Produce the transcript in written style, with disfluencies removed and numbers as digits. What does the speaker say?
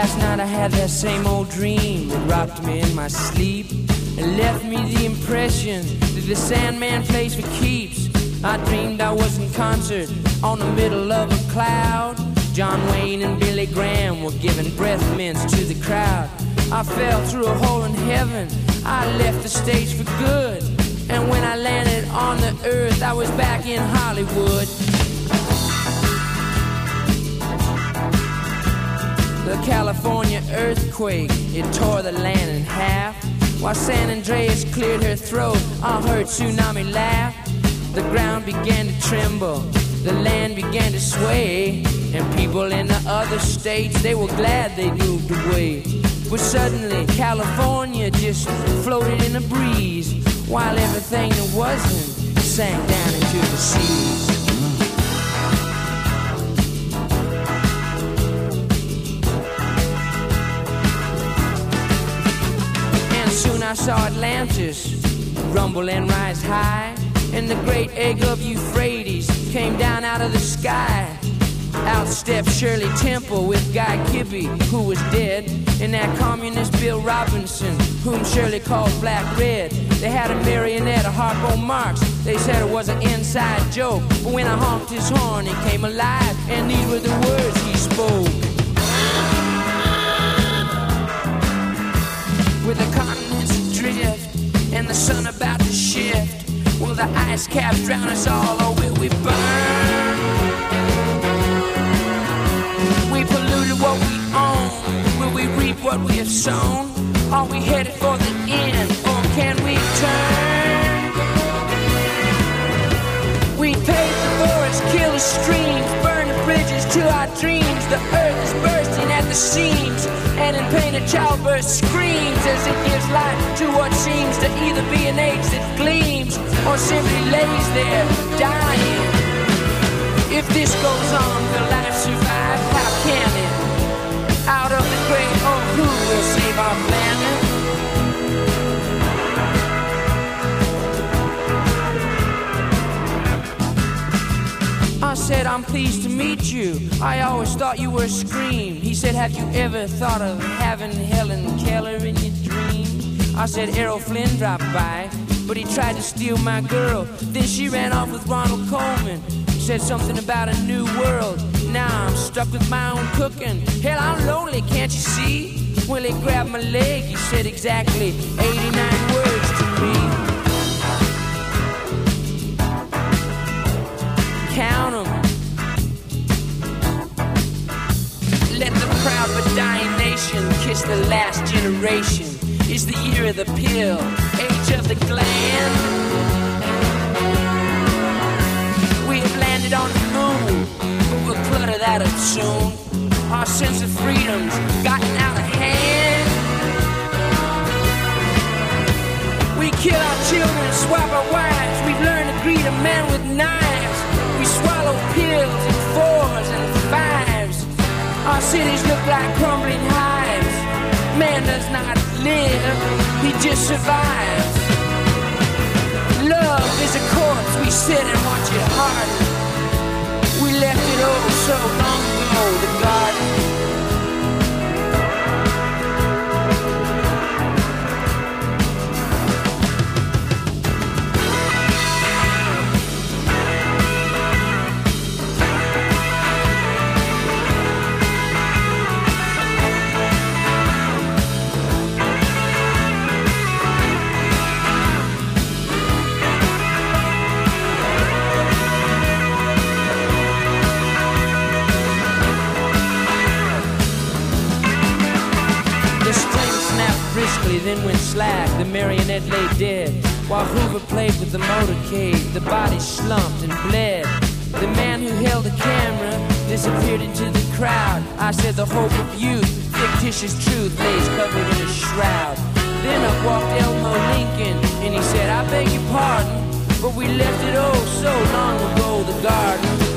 Last night I had that same old dream that rocked me in my sleep and left me the impression that the Sandman plays for keeps. I dreamed I was in concert on the middle of a cloud. John Wayne and Billy Graham were giving breath mints to the crowd. I fell through a hole in heaven, I left the stage for good. And when I landed on the earth, I was back in Hollywood. The California earthquake, it tore the land in half. While San Andreas cleared her throat, I heard tsunami laugh. The ground began to tremble, the land began to sway, and people in the other states, they were glad they moved away. But suddenly California just floated in a breeze, while everything that wasn't sank down into the seas. And soon I saw Atlantis rumble and rise high, and the great egg of Euphrates came down out of the sky. Out stepped Shirley Temple with Guy Kibbee, who was dead, and that communist Bill Robinson, whom Shirley called Black Red. They had a marionette, a Harpo Marx. They said it was an inside joke, but when I honked his horn, he came alive, and these were the words he spoke. With the continents adrift and the sun about to shift, will the ice caps drown us all, or will we burn? We polluted what we own. Will we reap what we have sown? Are we headed for the end, or can we turn? We pave the forests, kill the streams, burn the bridges to our dreams. The earth is bursting at the seams, and in pain a childbirth screams as it gives life to what seems to either be an age that gleams or simply lays there dying. If this goes on, will life survive? How can it? Out of the great, oh, who will save our planet? I said, I'm pleased to meet you. I always thought you were a scream. He said, have you ever thought of having Helen Keller in your dreams? I said, Errol Flynn dropped by, but he tried to steal my girl. Then she ran off with Ronald Coleman. Said something about a new world. Now I'm stuck with my own cooking. Hell, I'm lonely, can't you see? Well, he grabbed my leg, he said exactly 89 words to me. Count 'em. Let the proud but dying nation kiss the last generation. It's the year of the pill, age of the gland. We have landed on the moon, but we'll clutter that up soon. Our sense of freedom's gotten out of hand. We kill our children, swap our wives. We've learned to greet a man with knives. We swallow pills in 4s and 5s. Our cities look like crumbling hives. Man does not live, he just survives. Love is a corpse, we sit and watch it harden. We left it oh so long ago, the garden. Then went slack, the marionette lay dead, while Hoover played with the motorcade. The body slumped and bled. The man who held the camera disappeared into the crowd. I said the hope of youth, fictitious truth, lays covered in a shroud. Then up walked Elmo Lincoln, and he said, I beg your pardon, but we left it oh so long ago, the garden.